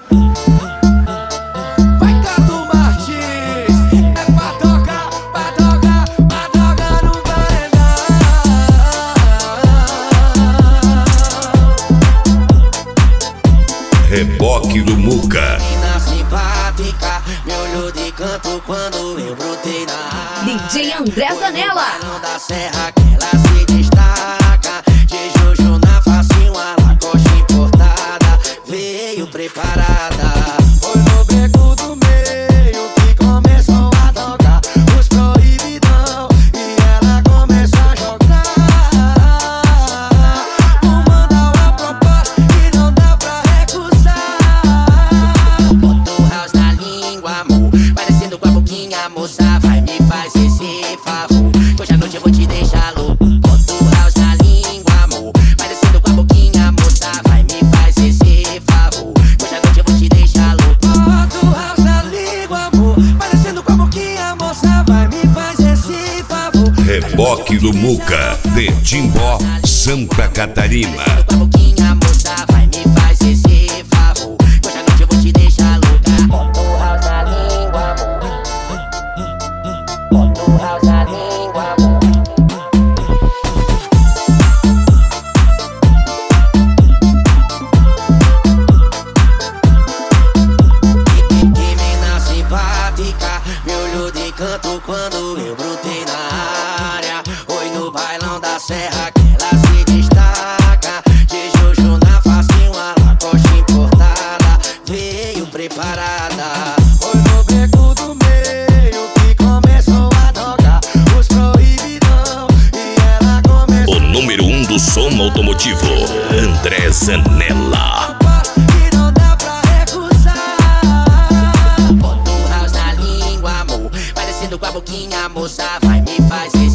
Vai Cadu Martins, é pra tocar no paredão. Reboque do Muca. Menina simpática, me olhou de canto quando eu brotei na área. DJ André Zanella. Bailão da serra que ela se destaca. De Jojo na face, uma lacoste importada. Veio preparada. Foi no beco do meio que começou a tocar os proibidão. E ela começou a jogar. Vou mandar uma proposta que não dá pra recusar. Bota o house na língua, amor, parecendo com a boquinha, moça. Vai, me faz esse favor, que hoje à noite eu vou te deixar louco. Bota o house na língua, amor, parecendo com a boquinha, moça. Vai, me faz esse favor, que hoje à noite eu vou te deixar louco. Bota o house na língua, amor, parecendo com a boquinha, moça. Vai, me faz esse favor. Reboque do Muca, de Timbó, Santa Catarina. Com a boquinha, moça, vai, me faz esse favor, que hoje à noite eu vou te deixar louca. Bota o house na língua, amor. Bota o house na língua, amor. Que mina simpática, me olhou de canto quando eu brotei na área. Oi, no bailão da serra que ela se destaca. De Jojo na face, uma lacoste importada. Veio preparada. Oi, no beco do meio que começou a tocar os proibidão. E ela começou O número 1 do som automotivo, André Zanella. que não dá pra recusar. Bota o house na língua, amor, parecendo com a boquinha, moça. Vai, me faz esse